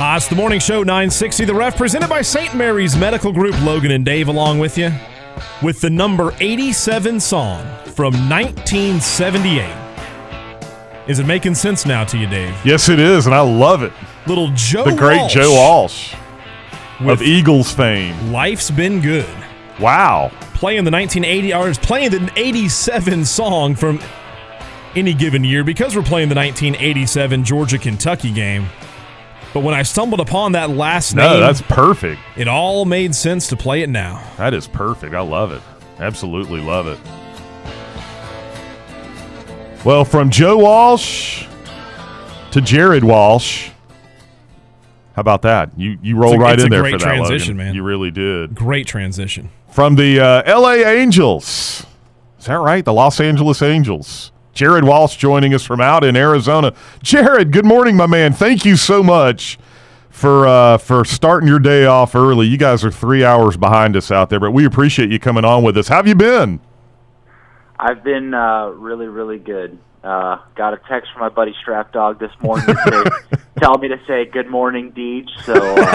It's the morning show, 960 The Ref, presented by St. Mary's Medical Group. Logan and Dave along with you with the number 87 song from 1978. Is it making sense now to you, Dave? Yes, it is, and I love it. Little Joe Walsh. The great Joe Walsh of Eagles fame. Life's Been Good. Wow. Playing the 87 song from any given year because we're playing the 1987 Georgia-Kentucky game. But when I stumbled upon that last name, no, that's perfect. It all made sense to play it now. That is perfect. I love it. Absolutely love it. Well, from Joe Walsh to Jared Walsh, how about that? You rolled right in there for that, Logan. Great transition, man. You really did. Great transition. From the L.A. Angels. Is that right? The Los Angeles Angels. Jared Walsh joining us from out in Arizona. Jared, good morning, my man. Thank you so much for starting your day off early. You guys are 3 hours behind us out there, but we appreciate you coming on with us. How have you been? I've been really, really good. Got a text from my buddy Strap Dog this morning tell me to say good morning, Deej. So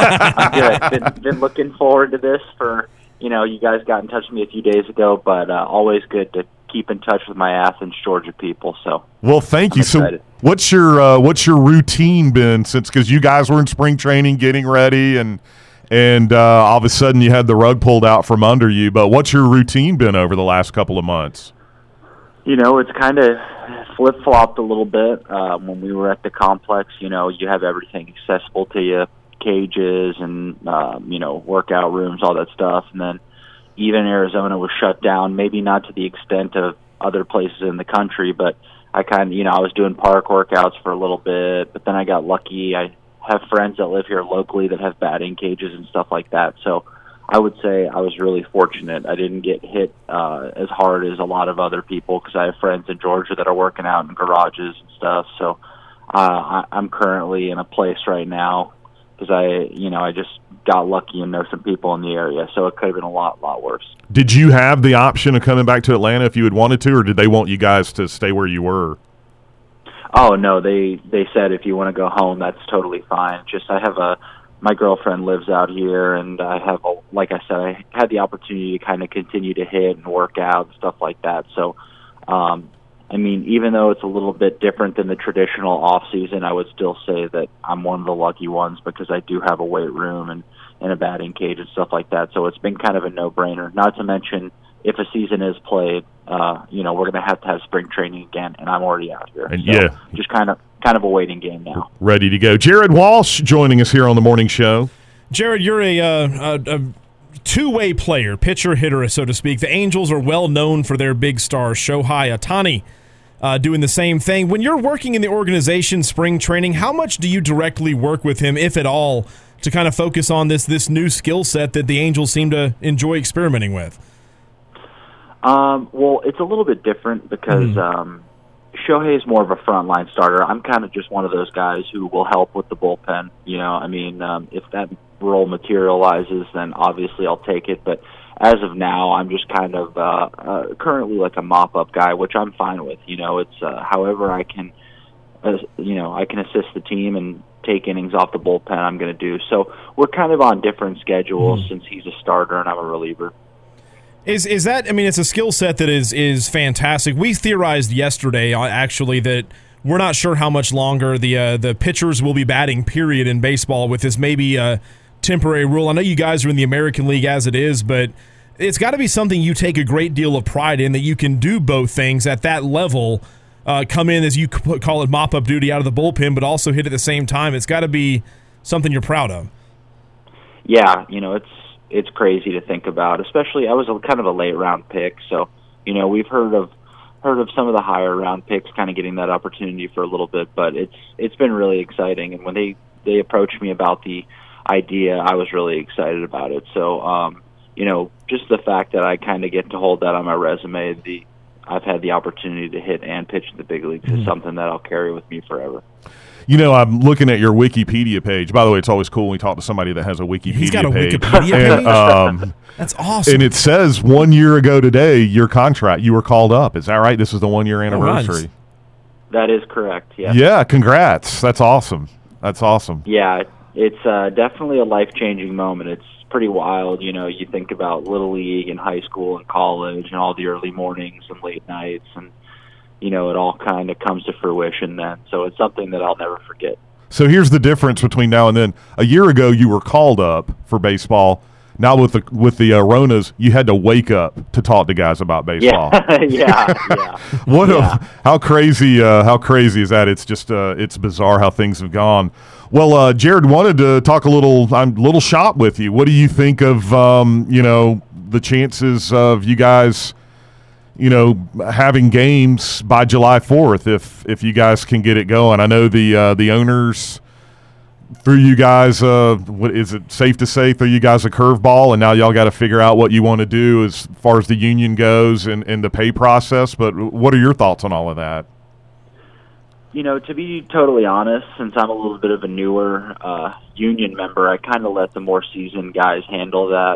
I'm good. Been looking forward to this for, you guys got in touch with me a few days ago, but always good to keep in touch with my Athens, Georgia people. So well, thank you. So what's your routine been since, because you guys were in spring training getting ready and all of a sudden you had the rug pulled out from under you, but what's your routine been over the last couple of months? It's kind of flip-flopped a little bit. When we were at the complex, you have everything accessible to you, cages and, workout rooms, all that stuff. And then even Arizona was shut down, maybe not to the extent of other places in the country, but I I was doing park workouts for a little bit, but then I got lucky. I have friends that live here locally that have batting cages and stuff like that. So I would say I was really fortunate. I didn't get hit as hard as a lot of other people because I have friends in Georgia that are working out in garages and stuff. So I'm currently in a place right now because I just got lucky and know some people in the area. So it could have been a lot worse. Did you have the option of coming back to Atlanta if you had wanted to, or did they want you guys to stay where you were? Oh, no, they said if you want to go home, that's totally fine. Just I have my girlfriend lives out here, and I have, like I said, I had the opportunity to kind of continue to hit and work out and stuff like that. So, even though it's a little bit different than the traditional off season, I would still say that I'm one of the lucky ones because I do have a weight room and a batting cage and stuff like that. So it's been kind of a no-brainer. Not to mention, if a season is played, we're going to have spring training again, and I'm already out here. And so just kind of a waiting game now. Ready to go. Jared Walsh joining us here on the morning show. Jared, you're a two-way player, pitcher, hitter, so to speak. The Angels are well known for their big stars, Shohei Ohtani, doing the same thing. When you're working in the organization spring training, how much do you directly work with him, if at all, to kind of focus on this new skill set that the Angels seem to enjoy experimenting with? Well, it's a little bit different because Shohei is more of a frontline starter. I'm kind of just one of those guys who will help with the bullpen. If that role materializes, then obviously I'll take it. But as of now, I'm just kind of currently like a mop-up guy, which I'm fine with. It's however I can, I can assist the team and take innings off the bullpen, I'm going to do. So we're kind of on different schedules since he's a starter and I'm a reliever. Is that, it's a skill set that is fantastic. We theorized yesterday, actually, that we're not sure how much longer the pitchers will be batting, period, in baseball with this maybe temporary rule. I know you guys are in the American League as it is, but it's got to be something you take a great deal of pride in, that you can do both things at that level, come in, as you call it, mop-up duty out of the bullpen, but also hit at the same time. It's got to be something you're proud of. Yeah, it's crazy to think about, especially I was kind of a late round pick. So, we've heard of some of the higher round picks kind of getting that opportunity for a little bit, but it's been really exciting. And when they approached me about the idea, I was really excited about it. So, just the fact that I kind of get to hold that on my resume, I've had the opportunity to hit and pitch in the big leagues is something that I'll carry with me forever. I'm looking at your Wikipedia page. By the way, it's always cool when we talk to somebody that has a Wikipedia page. He's got a Wikipedia page? That's awesome. And it says 1 year ago today, your contract, you were called up. Is that right? This is the 1 year anniversary. That is correct, yeah. Yeah, congrats. That's awesome. That's awesome. Yeah, it's definitely a life-changing moment. It's pretty wild. You think about Little League and high school and college and all the early mornings and late nights, and it all kind of comes to fruition then. So it's something that I'll never forget. So here's the difference between now and then. A year ago, you were called up for baseball. Now with the Ronas, you had to wake up to talk to guys about baseball. Yeah. How crazy is that? It's just it's bizarre how things have gone. Well, Jared, wanted to talk a little shop with you. What do you think of the chances of you guys having games by July 4th if you guys can get it going? I know the owners threw you guys what is it safe to say threw you guys a curveball, and now y'all got to figure out what you want to do as far as the union goes and the pay process. But what are your thoughts on all of that? To be totally honest, since I'm a little bit of a newer union member, I kind of let the more seasoned guys handle that.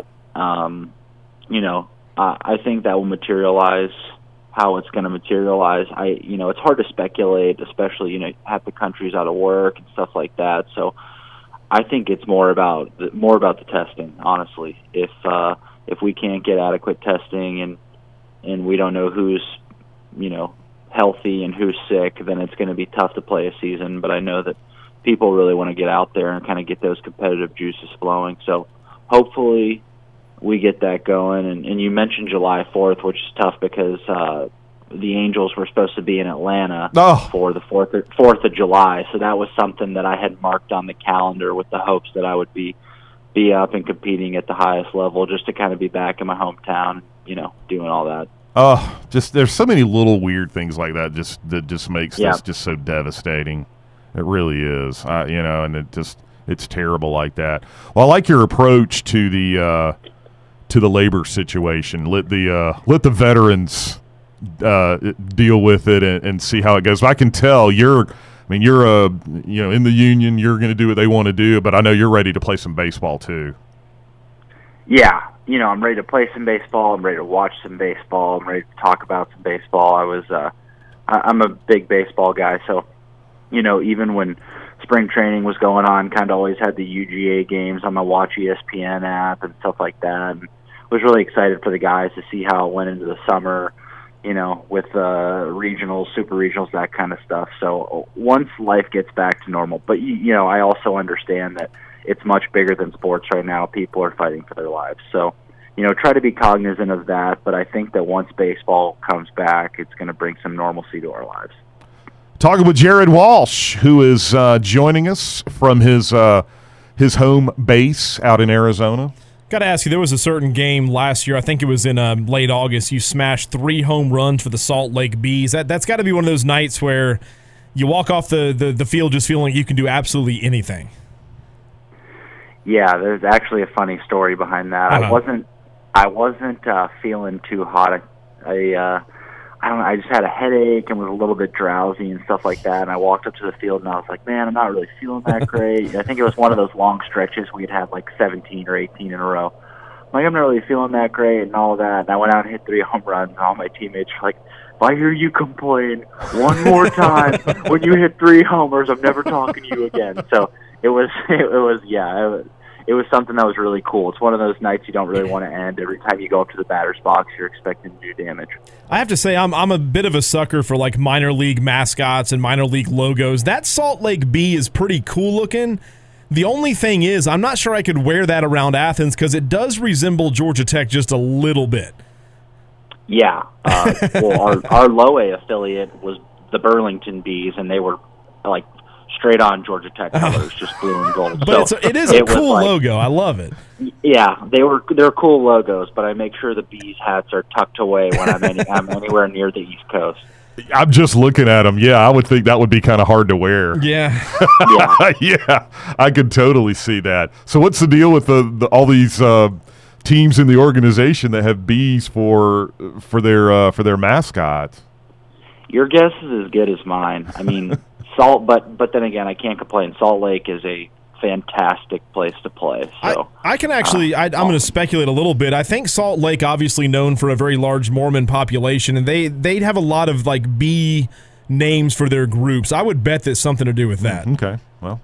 I think that will materialize how it's going to materialize. It's hard to speculate, especially, half the country's out of work and stuff like that. So I think it's more about the testing, honestly. If we can't get adequate testing and we don't know who's, healthy and who's sick, then it's going to be tough to play a season. But I know that people really want to get out there and kind of get those competitive juices flowing. So hopefully we get that going. And you mentioned July 4th, which is tough because the Angels were supposed to be in Atlanta for the 4th of July. So that was something that I had marked on the calendar with the hopes that I would be up and competing at the highest level, just to kind of be back in my hometown, doing all that. Just there's so many little weird things like that that just makes this just so devastating. It really is, and it's terrible like that. Well, I like your approach to the labor situation. Let the veterans deal with it and see how it goes. But I can tell you're in the union. You're going to do what they want to do, but I know you're ready to play some baseball too. Yeah. I'm ready to play some baseball. I'm ready to watch some baseball. I'm ready to talk about some baseball. I'm a big baseball guy, so, even when spring training was going on, kind of always had the UGA games on my Watch ESPN app and stuff like that. And was really excited for the guys to see how it went into the summer, with regionals, super regionals, that kind of stuff. So once life gets back to normal, but, I also understand that it's much bigger than sports right now. People are fighting for their lives. So, try to be cognizant of that. But I think that once baseball comes back, it's going to bring some normalcy to our lives. Talking with Jared Walsh, who is joining us from his home base out in Arizona. Got to ask you, there was a certain game last year, I think it was in late August, you smashed 3 home runs for the Salt Lake Bees. That's got to be one of those nights where you walk off the field just feeling like you can do absolutely anything. Yeah, there's actually a funny story behind that. I wasn't feeling too hot. I just had a headache and was a little bit drowsy and stuff like that. And I walked up to the field and I was like, man, I'm not really feeling that great. I think it was one of those long stretches we'd had like 17 or 18 in a row. I'm not really feeling that great and all that. And I went out and hit 3 home runs, and all my teammates were like, if I hear you complain one more time when you hit 3 homers, I'm never talking to you again. So it was something that was really cool. It's one of those nights you don't really want to end. Every time you go up to the batter's box, you're expecting to do damage. I have to say, I'm a bit of a sucker for like minor league mascots and minor league logos. That Salt Lake Bee is pretty cool looking. The only thing is, I'm not sure I could wear that around Athens because it does resemble Georgia Tech just a little bit. Yeah. Well, our low A affiliate was the Burlington Bees, and they were like straight on Georgia Tech colors, just blue and gold. But it is a cool logo. I love it. Yeah, they're cool logos, but I make sure the Bees hats are tucked away when I'm anywhere near the East Coast. I'm just looking at them. Yeah, I would think that would be kind of hard to wear. Yeah. Yeah, I could totally see that. So what's the deal with all these teams in the organization that have bees for their mascots? Your guess is as good as mine. I mean, but then again, I can't complain. Salt Lake is a fantastic place to play. So I can actually, I'm going to speculate a little bit. I think Salt Lake, obviously known for a very large Mormon population, and they'd have a lot of like bee names for their groups. I would bet that's something to do with that. Okay, well,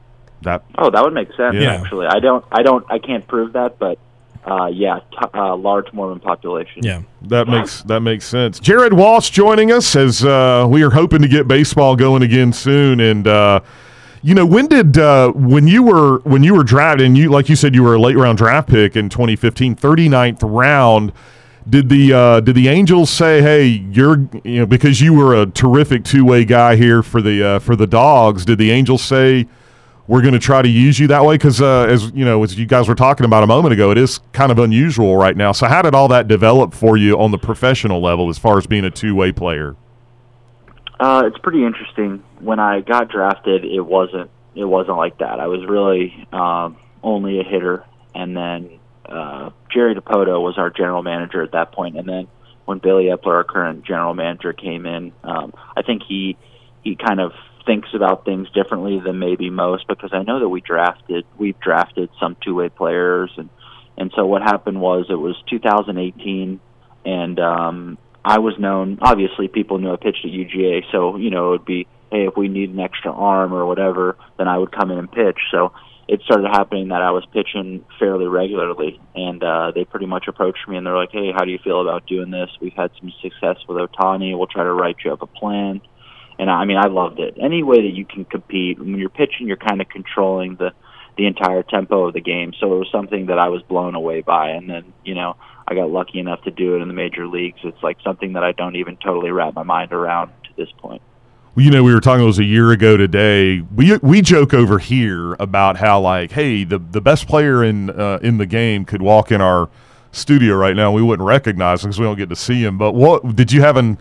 That would make sense. Yeah. Actually, I can't prove that, but large Mormon population. Yeah. That makes sense. Jared Walsh joining us as we are hoping to get baseball going again soon. And when did when you were drafted, and you, like you said, you were a late round draft pick in 2015, 39th round. Did the Angels say, hey, because you were a terrific two-way guy here for the Dogs? Did the Angels say, we're going to try to use you that way? Because as you guys were talking about a moment ago, it is kind of unusual right now. So how did all that develop for you on the professional level as far as being a two-way player? It's pretty interesting. When I got drafted, it wasn't like that. I was really only a hitter, and then Jerry Dipoto was our general manager at that point. And then when Billy Epler, our current general manager, came in, I think he kind of thinks about things differently than maybe most, because I know that we've drafted some two-way players, and so what happened was, it was 2018, and I was known, obviously people knew I pitched at UGA, so it would be, hey, if we need an extra arm or whatever, then I would come in and pitch. So it started happening that I was pitching fairly regularly, and they pretty much approached me and they're like, hey, how do you feel about doing this? We've had some success with Ohtani. We'll try to write you up a plan. And I loved it. Any way that you can compete, when you're pitching, you're kind of controlling the entire tempo of the game. So it was something that I was blown away by. And then, I got lucky enough to do it in the major leagues. It's like something that I don't even totally wrap my mind around to this point. Well, we were talking, it was a year ago today. We joke over here about how, like, hey, the best player in the game could walk in our studio right now and we wouldn't recognize him because we don't get to see him. But what did you have an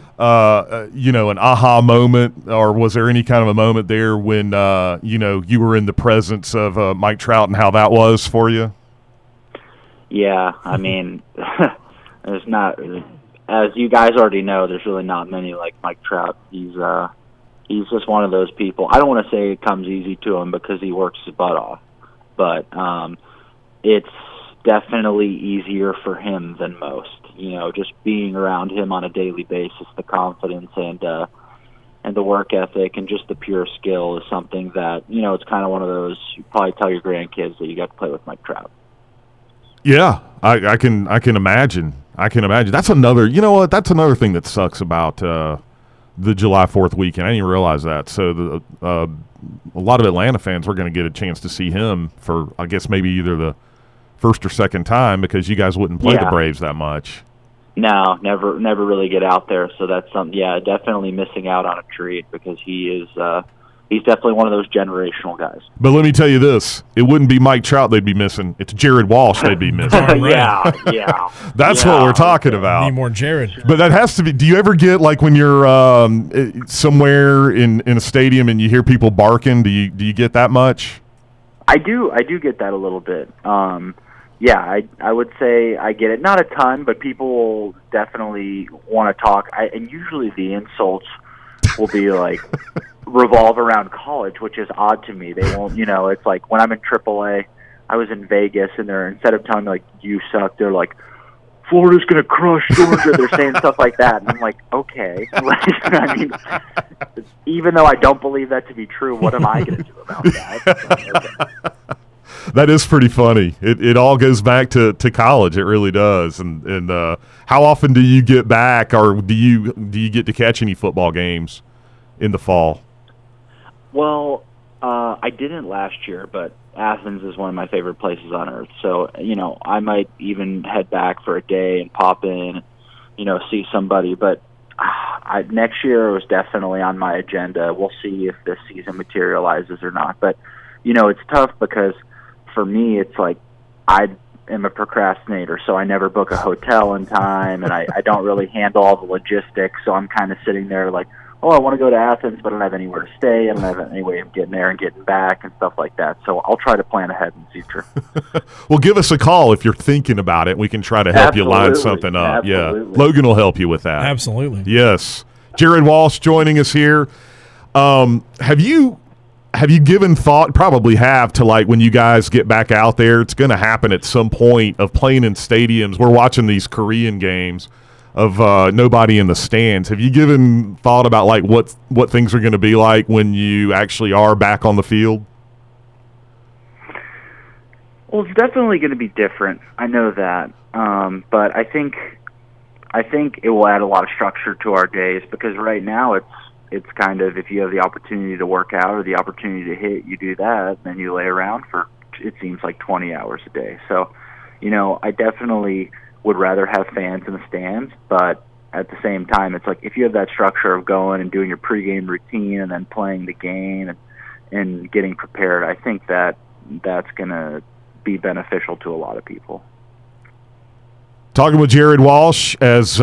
aha moment, or was there any kind of a moment there when you were in the presence of Mike Trout, and how that was for you? Yeah, I mean, there's not, as you guys already know, there's really not many like Mike Trout. He's just one of those people. I don't want to say it comes easy to him because he works his butt off, but it's definitely easier for him than most. Just being around him on a daily basis, the confidence and the work ethic and just the pure skill is something that, it's kind of one of those, you probably tell your grandkids that you got to play with Mike Trout. Yeah, I can imagine. That's another, that's another thing that sucks about the July 4th weekend. I didn't even realize that. So a lot of Atlanta fans were going to get a chance to see him for, I guess, maybe either the first or second time, because you guys wouldn't play the Braves that much. No, never really get out there. So that's something, definitely missing out on a treat, because he's definitely one of those generational guys. But let me tell you this, it wouldn't be Mike Trout they'd be missing. It's Jared Walsh they'd be missing. Yeah. That's what we're talking about. Need more Jared. But that has to be, do you ever get, like, when you're somewhere in a stadium and you hear people barking, do you get that much? I do get that a little bit. I would say I get it. Not a ton, but people definitely want to talk. And usually the insults will be like revolve around college, which is odd to me. They won't, it's like when I'm in AAA, I was in Vegas, and they're, instead of telling me like you suck, they're like, Florida's going to crush Georgia. They're saying stuff like that. And I'm like, okay. I mean, even though I don't believe that to be true, what am I going to do about that? Okay. That is pretty funny. It all goes back to college. It really does. And how often do you get back, or do you get to catch any football games in the fall? Well, I didn't last year, but Athens is one of my favorite places on earth. So, I might even head back for a day and pop in, see somebody. But next year was definitely on my agenda. We'll see if this season materializes or not. But, it's tough because for me, it's like I am a procrastinator, so I never book a hotel in time, and I don't really handle all the logistics. So I'm kind of sitting there like, oh, I want to go to Athens, but I don't have anywhere to stay. I don't have any way of getting there and getting back and stuff like that. So I'll try to plan ahead in the future. Well, give us a call if you're thinking about it. We can try to help you line something up. Absolutely. Yeah, Logan will help you with that. Absolutely. Yes. Jared Walsh joining us here. Have you given thought, probably have, to like when you guys get back out there, it's going to happen at some point, of playing in stadiums? We're watching these Korean games of nobody in the stands. Have you given thought about like what things are going to be like when you actually are back on the field? Well, it's definitely going to be different. I know that, but I think it will add a lot of structure to our days, because right now it's kind of, if you have the opportunity to work out or the opportunity to hit, you do that, then you lay around for, it seems like 20 hours a day. So, I definitely would rather have fans in the stands, but at the same time, it's like if you have that structure of going and doing your pregame routine and then playing the game and getting prepared, I think that's going to be beneficial to a lot of people. Talking with Jared Walsh, as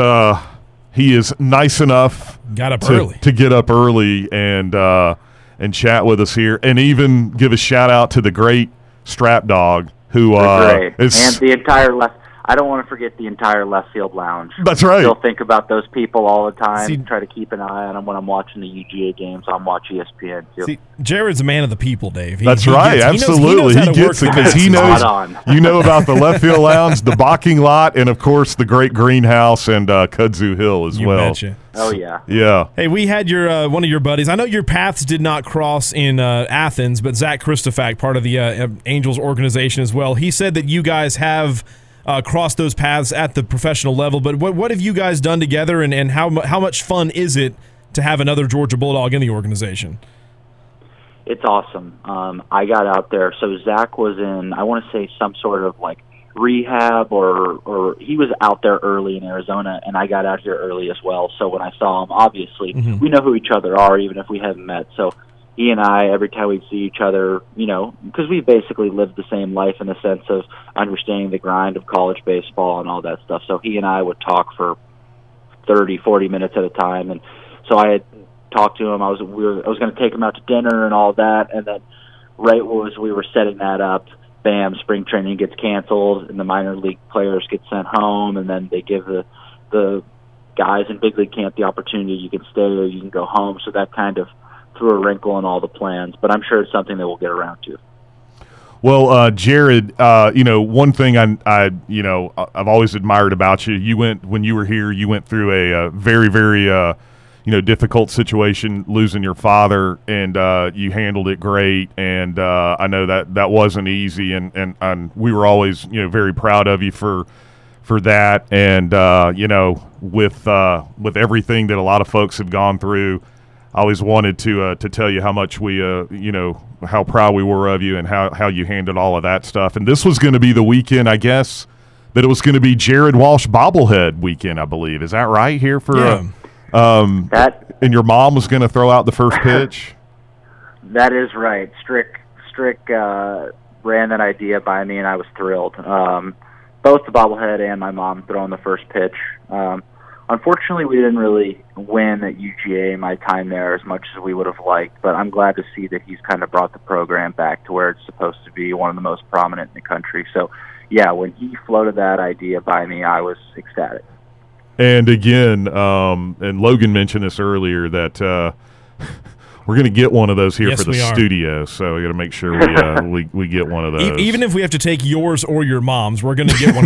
he is nice enough to get up early and chat with us here, and even give a shout out to the great Strap Dog, who is, and the entire left. I don't want to forget the entire left field lounge. That's right. I still think about those people all the time. Try to keep an eye on them when I'm watching the UGA games. I'm watching ESPN too. See, Jared's a man of the people, Dave. That's right. Absolutely. He gets it because he knows. About the left field lounge, the Bocking lot, and of course the great greenhouse and Kudzu Hill as well. Betcha. Oh yeah. Yeah. Hey, we had your one of your buddies. I know your paths did not cross in Athens, but Zach Christofak, part of the Angels organization as well. He said that you guys have crossed those paths at the professional level. But what have you guys done together, and how much fun is it to have another Georgia Bulldog in the organization? It's awesome. I got out there. So Zach was in, I want to say, some sort of like rehab, or he was out there early in Arizona, and I got out here early as well. So when I saw him, obviously, we know who each other are, even if we haven't met. So he and I, every time we see each other, because we basically lived the same life in the sense of understanding the grind of college baseball and all that stuff. So he and I would talk for 30, 40 minutes at a time. And so I had talked to him. I was going to take him out to dinner and all that. And then right as we were setting that up, bam, spring training gets canceled and the minor league players get sent home. And then they give the guys in big league camp the opportunity, you can stay or you can go home. So that kind of threw a wrinkle in all the plans, but I'm sure it's something that we'll get around to. Well, Jared, one thing I've always admired about you. When you were here, you went through a very, very, difficult situation, losing your father, and you handled it great. And I know that wasn't easy, and we were always, very proud of you for that. And with everything that a lot of folks have gone through, I always wanted to tell you how much we, how proud we were of you and how you handled all of that stuff. And this was going to be the weekend, I guess, that it was going to be Jared Walsh bobblehead weekend, I believe. Is that right here for and your mom was going to throw out the first pitch? That is right. Strick ran that idea by me, and I was thrilled. Both the bobblehead and my mom throwing the first pitch. Unfortunately, we didn't really win at UGA my time there as much as we would have liked, but I'm glad to see that he's kind of brought the program back to where it's supposed to be, one of the most prominent in the country. So, yeah, when he floated that idea by me, I was ecstatic. And again, and Logan mentioned this earlier, that we're going to get one of those here for the studio, so we got to make sure we get one of those. Even if we have to take yours or your mom's, we're going to get one of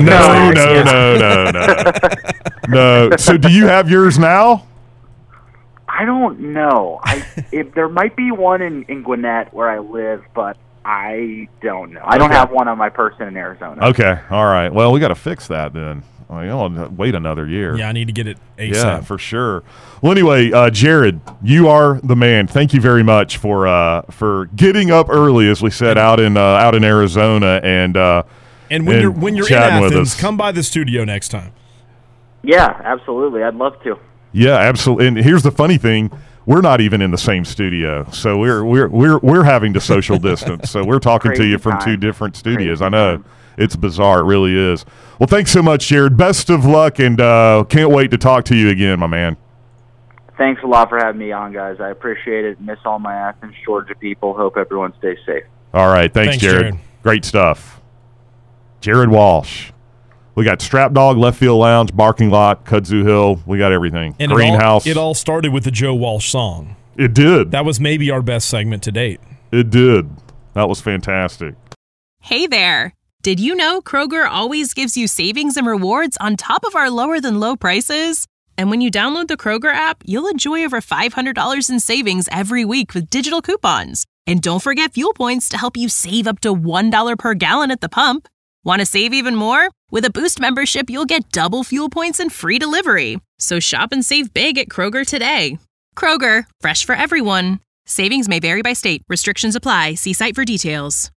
those. No. So do you have yours now? I don't know. There might be one in Gwinnett where I live, but I don't know. I don't have one on my person in Arizona. Okay, all right. Well, we got to fix that then. I'll wait another year. Yeah, I need to get it ASAP. Yeah, for sure. Well, anyway, Jared, you are the man. Thank you very much for getting up early, as we said, out in Arizona, and when you're in Athens, come by the studio next time. Yeah, absolutely. I'd love to. Yeah, absolutely. And here's the funny thing: we're not even in the same studio, so we're having to social distance. So we're talking to you from two different studios. I know. It's bizarre. It really is. Well, thanks so much, Jared. Best of luck, and can't wait to talk to you again, my man. Thanks a lot for having me on, guys. I appreciate it. Miss all my Athens, Georgia people. Hope everyone stays safe. All right. Thanks, Jared. Great stuff. Jared Walsh. We got Strap Dog, Left Field Lounge, Barking Lot, Kudzu Hill. We got everything. And Greenhouse. It all started with the Joe Walsh song. It did. That was maybe our best segment to date. It did. That was fantastic. Hey there. Did you know Kroger always gives you savings and rewards on top of our lower-than-low prices? And when you download the Kroger app, you'll enjoy over $500 in savings every week with digital coupons. And don't forget fuel points to help you save up to $1 per gallon at the pump. Want to save even more? With a Boost membership, you'll get double fuel points and free delivery. So shop and save big at Kroger today. Kroger, fresh for everyone. Savings may vary by state. Restrictions apply. See site for details.